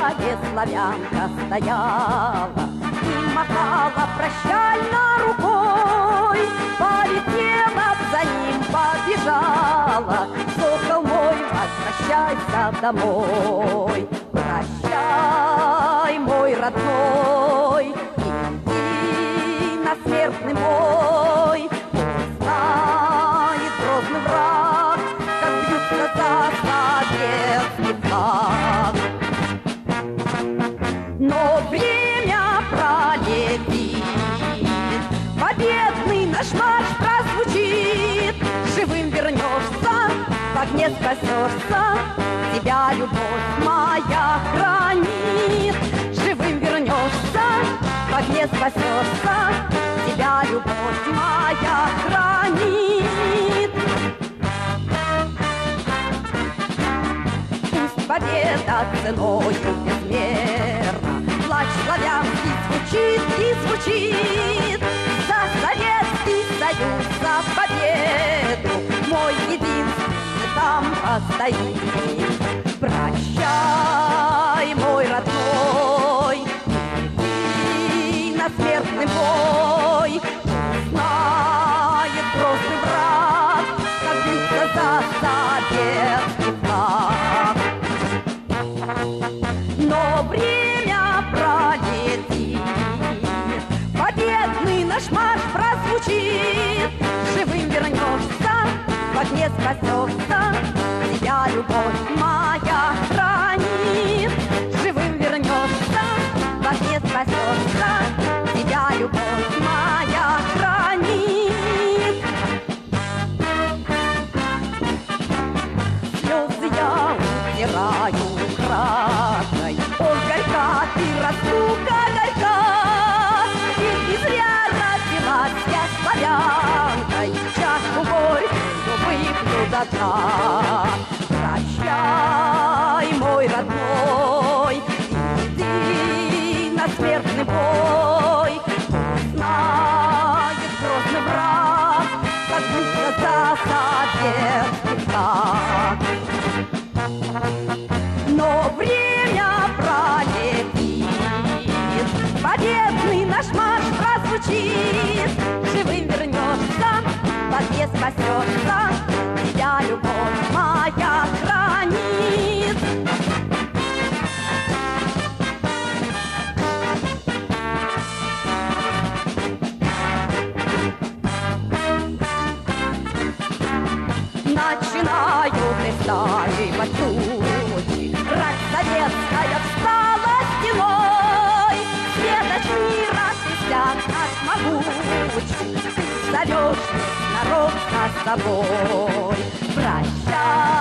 заре славянка стояла и махала прощально рукой. Полетела, за ним побежала: сокол мой, возвращайся домой. Прощай, мой родной, иди на смертный бой. Узнает грозный враг, как бьются за советский флаг. Но время пролетит, победный наш марш прозвучит. Живым вернешься, в огне спасешься, тебя любовь моя хранит. Живым вернешься, в огне спасешься, тебя любовь моя хранит. Пусть победа ценою безмерна, плач славянский звучит и звучит. За Советский Союз, за победу мой единственный там постоит. Прощай, мой родной, иди на смертный бой. Знает грозный враг, как бьется за советский флаг. Но время пролетит, победный наш марш прозвучит. Живым вернешься, в огне спасешься, тебя любовь моя хранит. Живым вернешься, в огне спасешься, тебя любовь моя хранит. Слезы я утираю краской, ой, горька ты, разлука горька. И не зря родилась я славянкой, чашку горькую выпью до дна. Прощай, мой родной, иди на смертный бой. Знает грозный враг, как будто за советский флаг. Но время пролетит, победный наш марш прозвучит. Живым вернешься, в огне спасешься, тебя любовь моя хранит. Начинают истаивать тучи, рать советская встала стеной. Светоч мира ты взят наш могучий, ты зовешь народ с собой. Прощай,